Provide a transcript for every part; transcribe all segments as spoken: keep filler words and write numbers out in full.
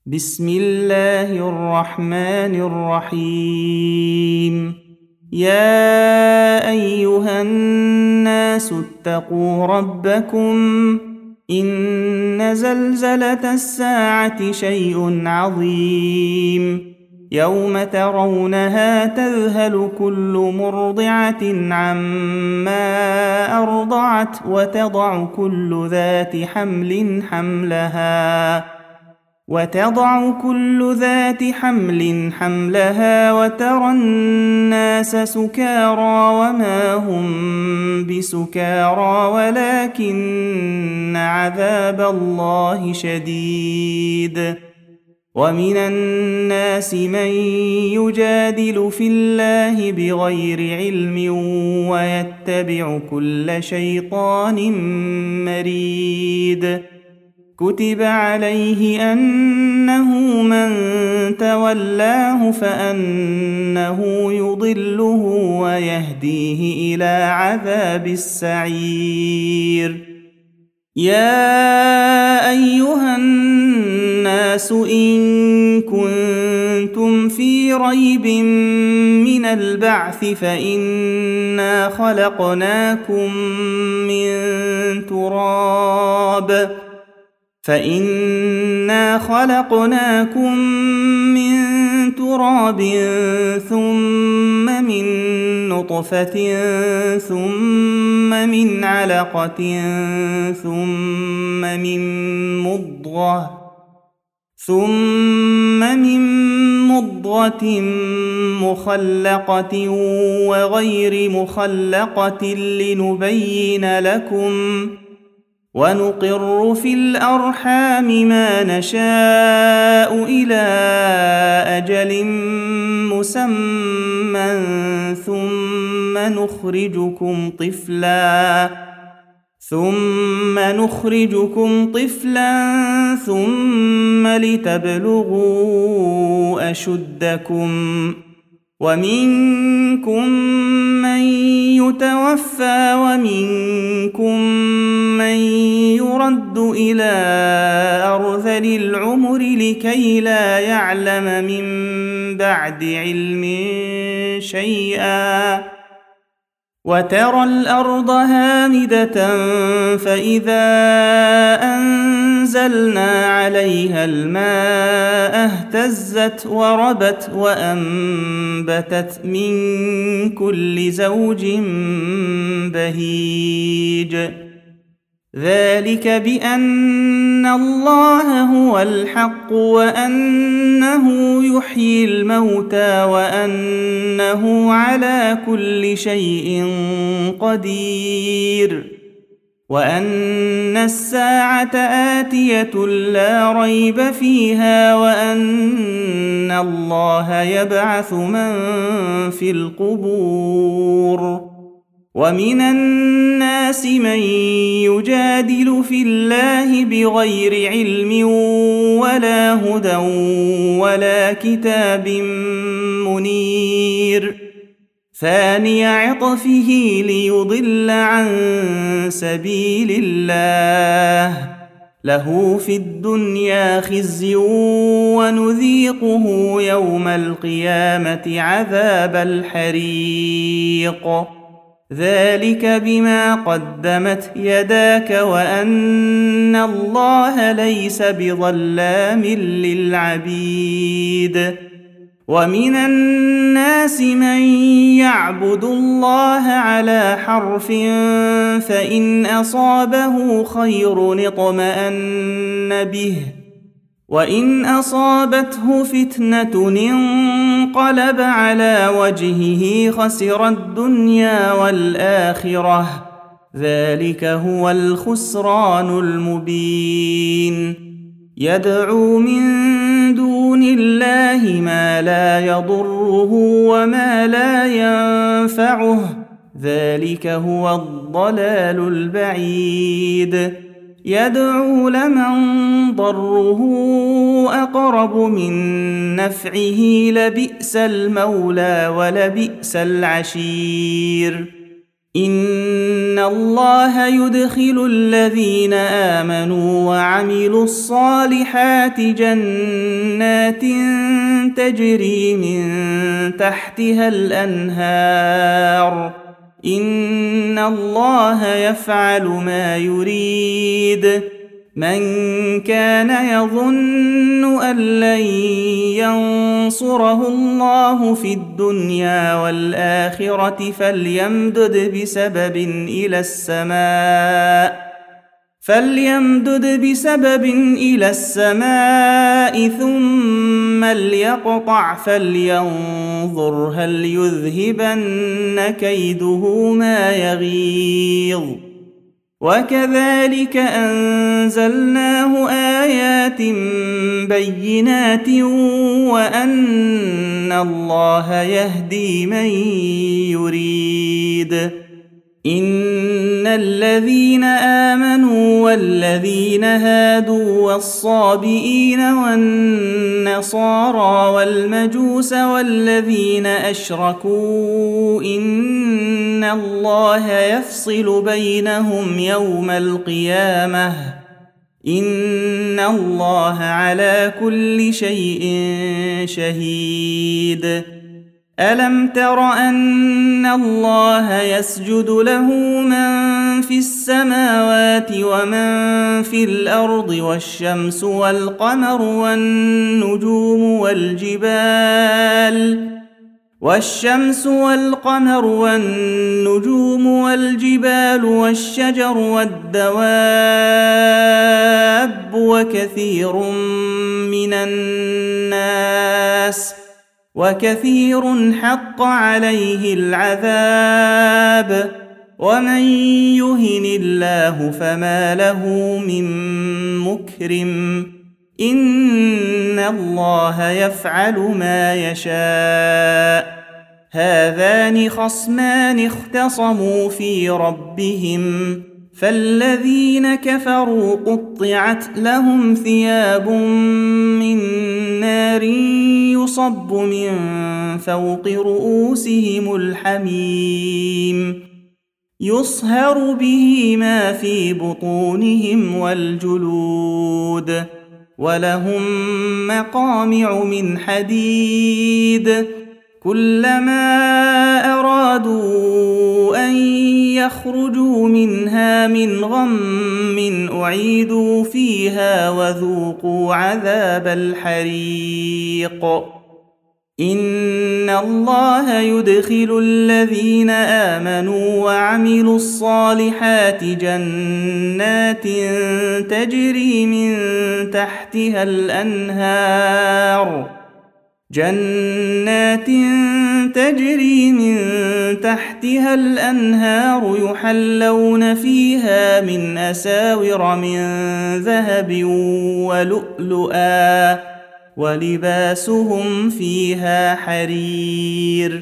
بسم الله الرحمن الرحيم. يا أيها الناس اتقوا ربكم إن زلزلة الساعة شيء عظيم يوم ترونها تذهل كل مرضعة عما أرضعت وتضع كل ذات حمل حملها وتضع كل ذات حمل حملها وترى الناس سكارى وما هم بسكارى ولكن عذاب الله شديد. ومن الناس من يجادل في الله بغير علم ويتبع كل شيطان مريد. كتب عليه أنه من تولاه فأنه يضله ويهديه إلى عذاب السعير. يا أيها الناس إن كنتم في ريب من البعث فإنا خلقناكم من تراب فإنا خلقناكم من تراب ثم من نطفة ثم من علقة ثم من مضغة ثم من مضغة مخلقة وغير مخلقة لنبين لكم ونقر في الأرحام ما نشاء إلى أجل مسمى ثم نخرجكم طفلا ثم نخرجكم طفلا ثم لتبلغوا أشدكم ومنكم من يتوفى ومنكم من يرد إلى أرذل العمر لكي لا يعلم من بعد علم شيئا. وترى الأرض هامدة فإذا أنزلنا عليها الماء اهتزت وربت وأنبتت من كل زوج بهيج. ذلك بأن الله هو الحق وأنه يحيي الموتى وأنه على كل شيء قدير وأن الساعة آتية لا ريب فيها وأن الله يبعث من في القبور. ومن الناس من يجادل في الله بغير علم ولا هدى ولا كتاب منير. ثاني عطفه ليضل عن سبيل الله له في الدنيا خزي ونذيقه يوم القيامة عذاب الحريق. ذلك بما قدمت يداك وأن الله ليس بظلام للعبيد. ومن الناس من يعبد الله على حرف فإن أصابه خير اطمأن به وإن أصابته فتنة انقلب على وجهه خسر الدنيا والآخرة ذلك هو الخسران المبين. يدعو من دون الله ما لا يضره وما لا ينفعه ذلك هو الضلال البعيد. يدعو لمن ضره أقرب من نفعه لبئس المولى ولبئس العشير. إن الله يدخل الذين آمنوا وعملوا الصالحات جنات تجري من تحتها الأنهار إن الله يفعل ما يريد من كان يظن أن لن ينصره الله في الدنيا والآخرة فليمدد بسبب إلى السماء فليمدد بسبب إلى السماء ثم ليقطع فلينظر هل يذهبن كيده ما يغيظ وكذلك أنزلناه آيات بينات وأن الله يهدي من يريد إن الذين آمنوا والذين هادوا والصابئين والنصارى والمجوس والذين أشركوا إن الله يفصل بينهم يوم القيامة إن الله على كل شيء شهيد ألم تر أن الله يسجد له من في السماوات ومن في الأرض والشمس والقمر والنجوم والجبال والشمس والقمر والنجوم والجبال والشجر والدواب وكثير من الناس وكثير حق عليه العذاب ومن يهن الله فما له من مكرم إن الله يفعل ما يشاء هذان خصمان اختصموا في ربهم فالذين كفروا قطعت لهم ثياب من نار يصب من فوق رؤوسهم الحميم يصهر به ما في بطونهم والجلود ولهم مقامع من حديد كلما أرادوا أن يخرجوا منها من غم أعيدوا فيها وذوقوا عذاب الحريق إن الله يدخل الذين آمنوا وعملوا الصالحات جنات تجري من تحتها الأنهار جنات تجري من تحتها الأنهار يحلون فيها من أساور من ذهب ولؤلؤا ولباسهم فيها حرير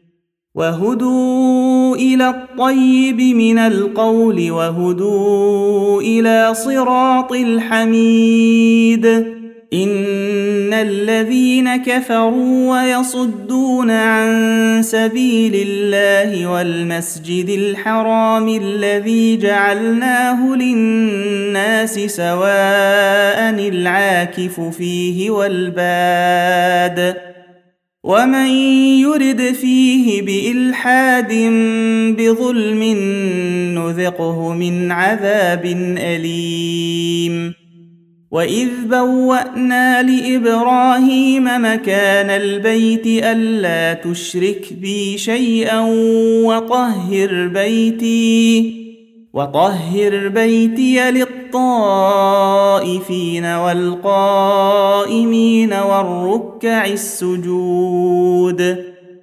وهدوا إلى الطيب من القول وهدوا إلى صراط الحميد إن الذين كفروا ويصدون عن سبيل الله والمسجد الحرام الذي جعلناه للناس سواء العاكف فيه والباد ومن يرد فيه بإلحاد بظلم نذقه من عذاب أليم وإذ بوأنا لإبراهيم مكان البيت ألا تشرك بي شيئا وطهر بيتي وطهر بيتي للطائفين والقائمين والركع السجود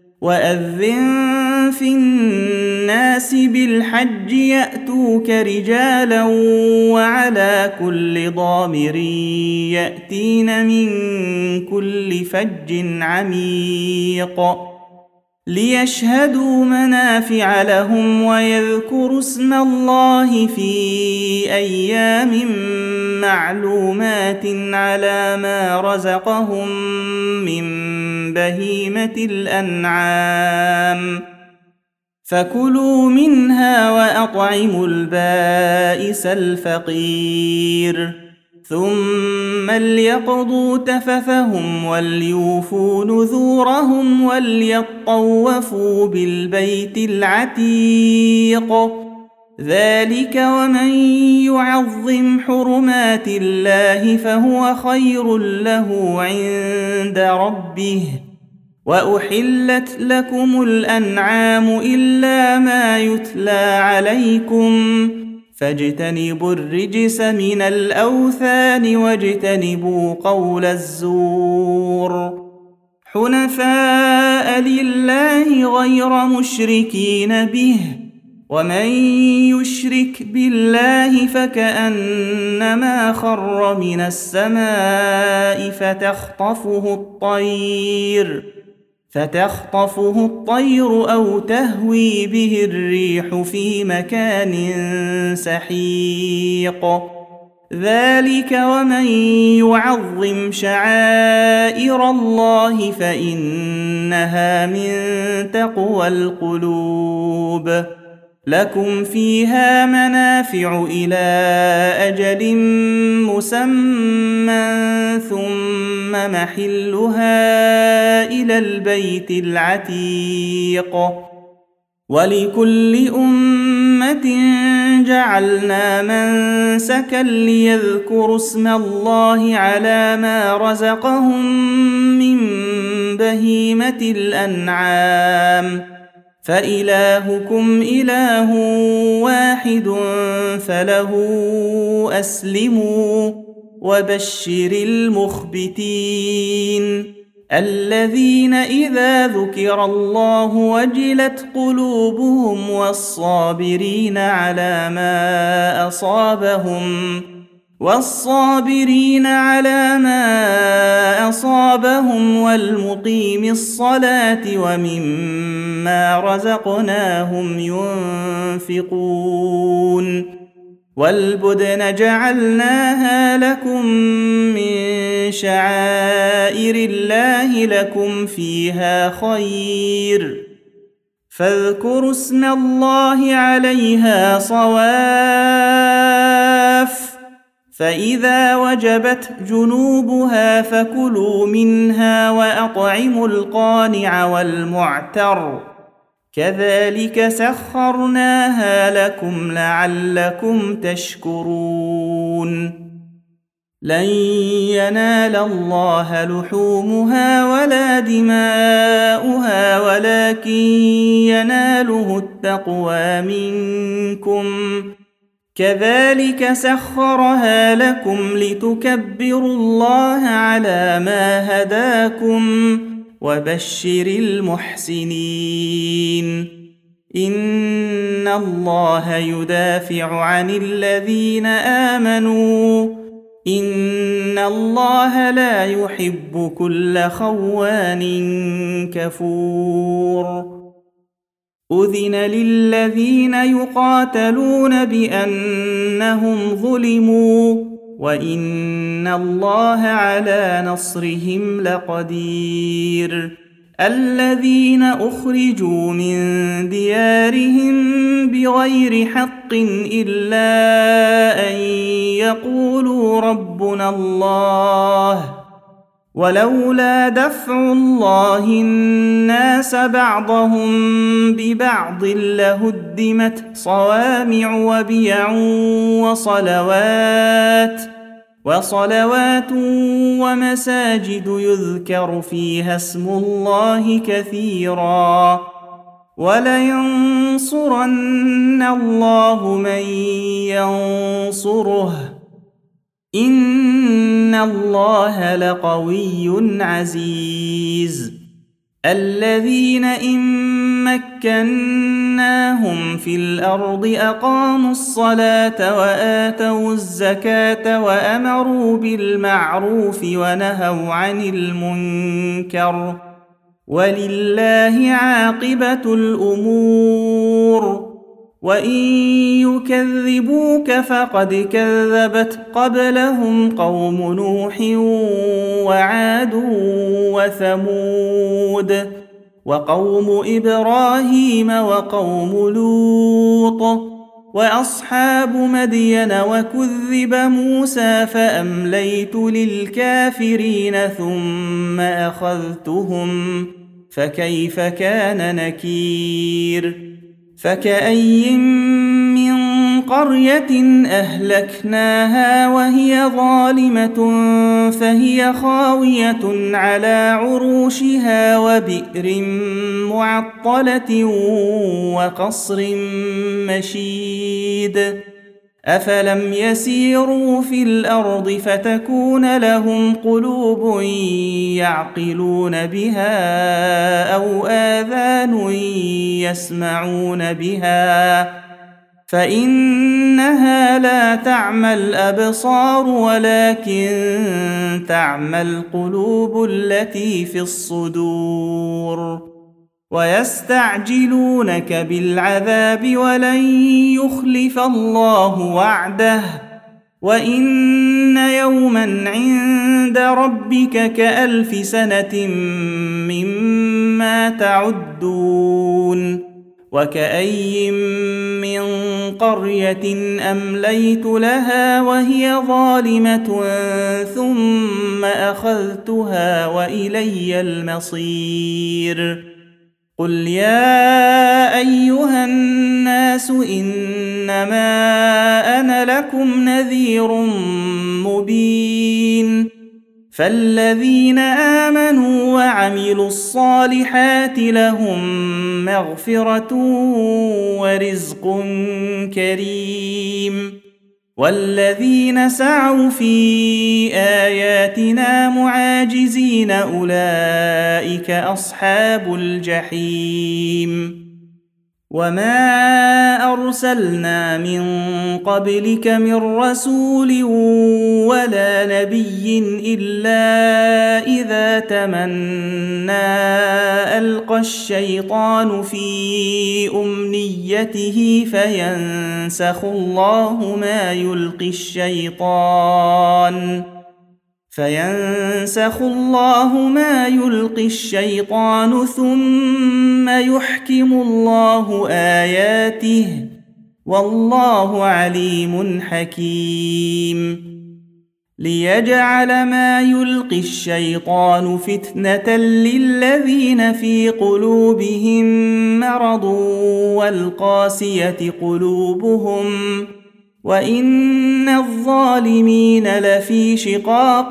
وأذن في الناس بالحج يأتوك رجالا وعلى كل ضامر يأتين من كل فج عميق ليشهدوا منافع لهم ويذكروا اسم الله في أيام معلومات على ما رزقهم من بهيمة الأنعام فكلوا منها وأطعموا البائس الفقير ثم ليقضوا تفثهم وليوفوا نذورهم وليطوفوا بالبيت العتيق ذلك ومن يعظم حرمات الله فهو خير له عند ربه وأحلت لكم الأنعام إلا ما يتلى عليكم فاجتنبوا الرجس من الأوثان واجتنبوا قول الزور حنفاء لله غير مشركين به ومن يشرك بالله فكأنما خر من السماء فتخطفه الطير فتخطفه الطير أو تهوي به الريح في مكان سحيق ذلك ومن يعظم شعائر الله فإنها من تقوى القلوب لكم فيها منافع إلى أجل مسمى ثم محلها إلى البيت العتيق ولكل أمة جعلنا منسكا ليذكروا اسم الله على ما رزقهم من بهيمة الأنعام فإلهكم إله واحد فله أسلموا وبشر المخبتين الذين إذا ذكر الله وجلت قلوبهم والصابرين على ما أصابهم والصابرين على ما أصابهم والمقيم الصلاة ومما رزقناهم ينفقون والبدن جعلناها لكم من شعائر الله لكم فيها خير فاذكروا اسم الله عليها صواف فإذا وجبت جنوبها فكلوا منها وأطعموا القانع والمعتر كذلك سخرناها لكم لعلكم تشكرون لن ينال الله لحومها ولا دماؤها ولكن يناله التقوى منكم كذلك سخرها لكم لتكبروا الله على ما هداكم وبشر المحسنين إن الله يدافع عن الذين آمنوا إن الله لا يحب كل خوان كفور أذن للذين يقاتلون بأنهم ظلموا وإن الله على نصرهم لقدير الذين أخرجوا من ديارهم بغير حق إلا أن يقولوا ربنا الله ولولا دفع الله الناس بعضهم ببعض لهدمت صوامع وبيع وصلوات وصلوات ومساجد يذكر فيها اسم الله كثيرا ولينصرن الله من ينصره إن الله لقوي عزيز الذين إن مكناهم في الأرض أقاموا الصلاة وآتوا الزكاة وأمروا بالمعروف ونهوا عن المنكر ولله عاقبة الأمور وإن يكذبوك فقد كذبت قبلهم قوم نوح وعاد وثمود وقوم إبراهيم وقوم لوط وأصحاب مدين وكذب موسى فأمليت للكافرين ثم أخذتهم فكيف كان نكير فكأي من قرية أهلكناها وهي ظالمة فهي خاوية على عروشها وبئر معطلة وقصر مشيد أفلم يسيروا في الأرض فتكون لهم قلوب يعقلون بها أو آذان يسمعون بها فإنها لا تعمى الأبصار ولكن تعمى القلوب التي في الصدور ويستعجلونك بالعذاب ولن يخلف الله وعده وإن يوما عند ربك كألف سنة مما تعدون وكأي من قرية أمليت لها وهي ظالمة ثم أخذتها وإلي المصير قل يا أيها الناس إنما أنا لكم نذير مبين فالذين آمنوا وعملوا الصالحات لهم مغفرة ورزق كريم والذين سعوا في آياتنا معاجزين أولئك أصحاب الجحيم وما أرسلنا من قبلك من رسول ولا نبي إلا إذا تمنى ألقى الشيطان في أمنيته فينسخ الله ما يلقي الشيطان فينسخ الله ما يلقي الشيطان ثم يحكم الله آياته والله عليم حكيم ليجعل ما يلقي الشيطان فتنة للذين في قلوبهم مرض والقاسية قلوبهم وإن الظالمين لفي شقاق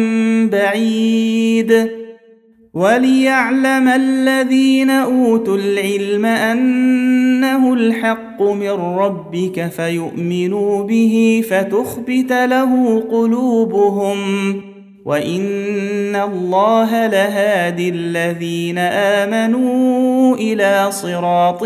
بعيد وليعلم الذين أوتوا العلم أنه الحق من ربك فيؤمنوا به فتخبت له قلوبهم وإن الله لهادي الذين آمنوا إلى صراط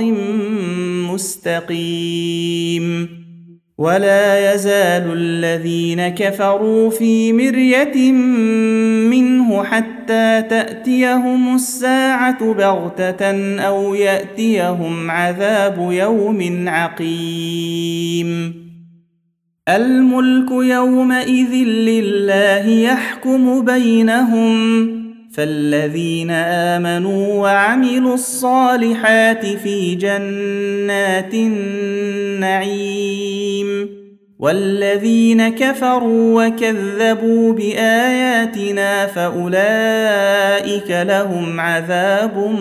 مستقيم ولا يزال الذين كفروا في مرية منه حتى تأتيهم الساعة بغتة أو يأتيهم عذاب يوم عقيم الملك يومئذ لله يحكم بينهم فالذين آمنوا وعملوا الصالحات في جنات النعيم والذين كفروا وكذبوا بآياتنا فأولئك لهم عذاب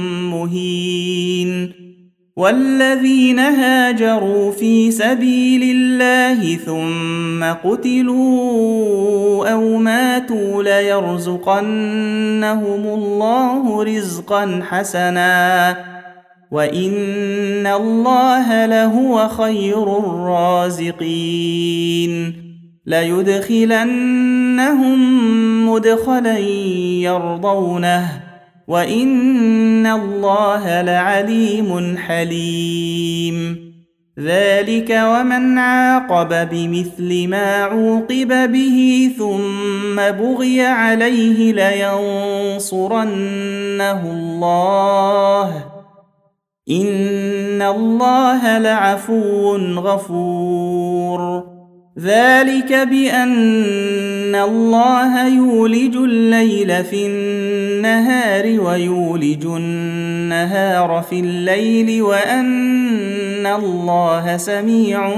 مهين والذين هاجروا في سبيل الله ثم قتلوا أو ماتوا ليرزقنهم الله رزقا حسنا وإن الله لهو خير الرازقين ليدخلنهم مدخلا يرضونه وإن الله لعليم حليم ذلك ومن عاقب بمثل ما عوقب به ثم بغي عليه لينصرنه الله إن الله لعفو غفور ذلك بأن إن الله يولج الليل في النهار ويولج النهار في الليل وأن الله سميع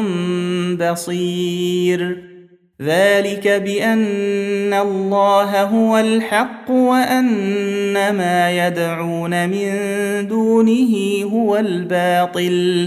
بصير ذلك بأن الله هو الحق وأن ما يدعون من دونه هو الباطل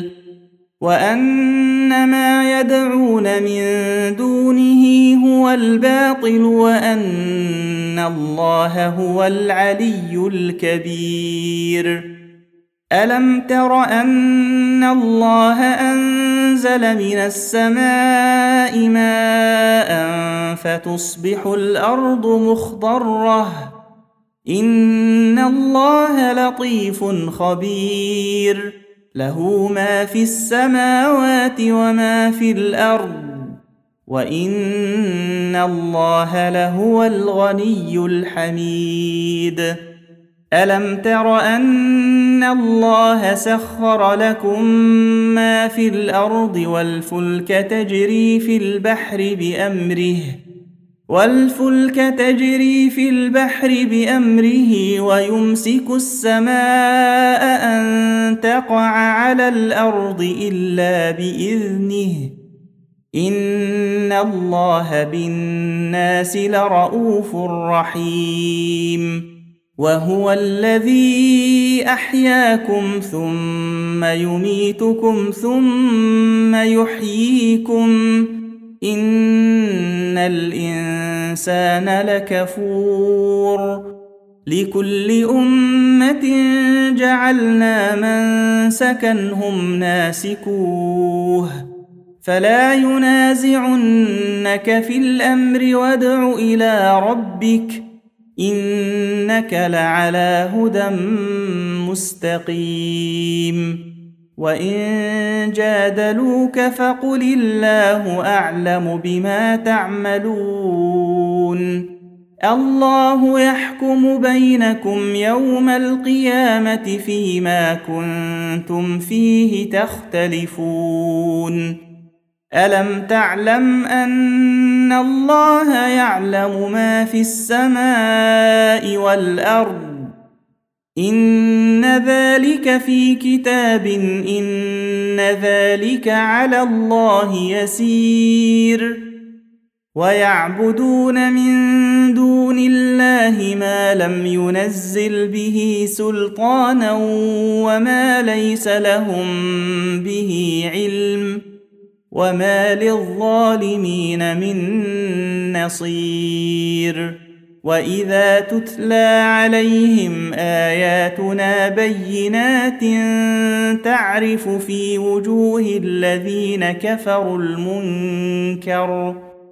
وأن ما يدعون من دونه هو الباطل وأن الله هو العلي الكبير ألم تر أن الله أنزل من السماء ماء فتصبح الأرض مخضرة إن الله لطيف خبير له ما في السماوات وما في الأرض وإن الله لهو الغني الحميد ألم تر أن الله سخر لكم ما في الأرض والفلك تجري في البحر بأمره والفلك تجري في البحر بأمره ويمسك السماء أن تقع على الأرض إلا بإذنه إن الله بالناس لرؤوف رحيم وهو الذي أحياكم ثم يميتكم ثم يحييكم إن الإنسان لكفور لكل أمة جعلنا منسكا هم ناسكوه فلا ينازعنك في الأمر وادع إلى ربك إنك لعلى هدى مستقيم وإن جادلوك فقل الله أعلم بما تعملون الله يحكم بينكم يوم القيامة فيما كنتم فيه تختلفون ألم تعلم أن الله يعلم ما في السماء والأرض إن ذلك في كتاب إن ذلك على الله يسير ويعبدون من دون الله ما لم ينزل به سلطانا وما ليس لهم به علم وما للظالمين من نصير وإذا تتلى عليهم آياتنا بينات تعرف في وجوه الذين كفروا المنكر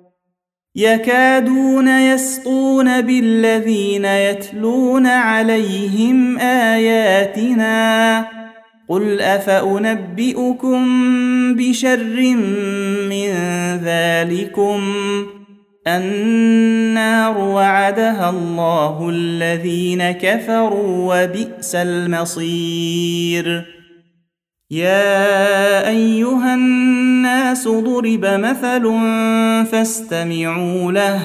يكادون يسطون بالذين يتلون عليهم آياتنا قل أفأنبئكم بشر من ذلكم النار وعدها الله الذين كفروا وبئس المصير يا أيها الناس ضرب مثل فاستمعوا له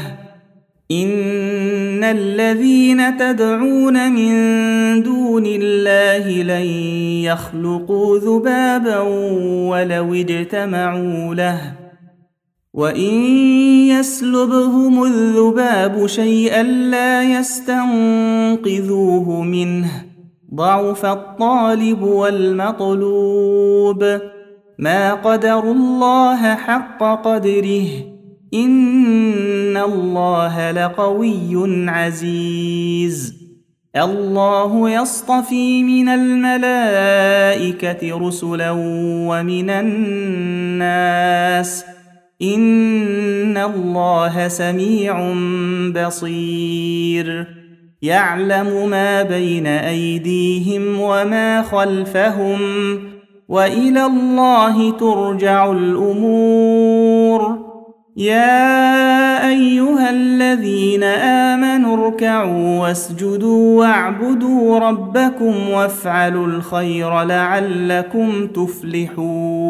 إن الذين تدعون من دون الله لن يخلقوا ذبابا ولو اجتمعوا له وإن يسلبهم الذباب شيئا لا يستنقذوه منه ضعف الطالب والمطلوب ما قدروا الله حق قدره إن الله لقوي عزيز الله يصطفي من الملائكة رسلا ومن الناس إن الله سميع بصير يعلم ما بين أيديهم وما خلفهم وإلى الله ترجع الأمور يا أيها الذين آمنوا اركعوا واسجدوا واعبدوا ربكم وافعلوا الخير لعلكم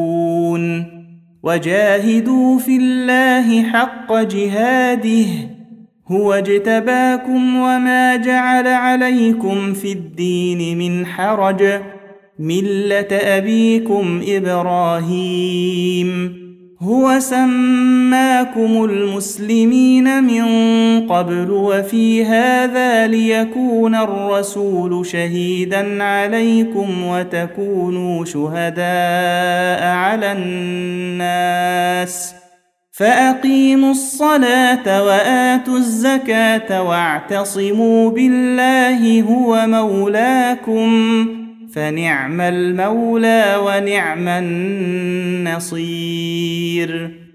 تفلحون وجاهدوا في الله حق جهاده هو اجتباكم وما جعل عليكم في الدين من حرج ملة أبيكم إبراهيم هو سماكم المسلمين من قبل وفي هذا ليكون الرسول شهيدا عليكم وتكونوا شهداء على الناس فأقيموا الصلاة وآتوا الزكاة واعتصموا بالله هو مولاكم فنعم المولى ونعم النصير.